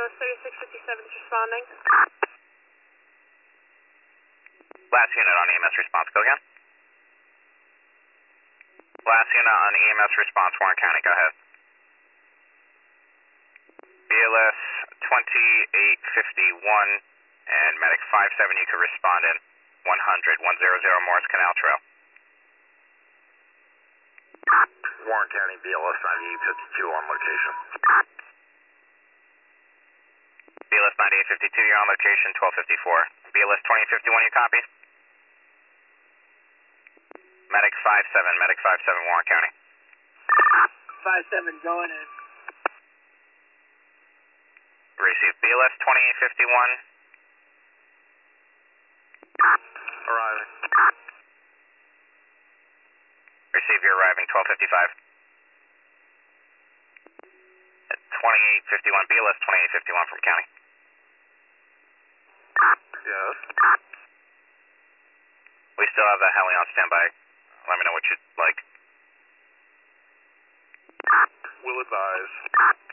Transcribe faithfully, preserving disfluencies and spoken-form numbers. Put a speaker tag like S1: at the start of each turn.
S1: thirty-six fifty-seven is responding.
S2: Last unit on E M S response, go again. Last unit on E M S response, Warren County, go ahead. B L S twenty-eight fifty-one and medic five seven, you can respond in one hundred, one hundred Morris Canal Trail.
S3: Warren County, B L S ninety-eight fifty-two on location.
S2: B L S ninety-eight fifty-two, you're on location, twelve fifty-four. B L S twenty fifty-one, you copy? Medic five seven, medic five seven, Warren County.
S4: five seven going in.
S2: Receive B L S twenty-eight fifty-one.
S3: Arriving.
S2: Receive, you're arriving, twelve fifty-five. twenty-eight fifty-one, B L S twenty-eight fifty-one from County.
S3: Yes.
S2: We still have the heli on standby. Let me know what you'd like.
S3: Will advise.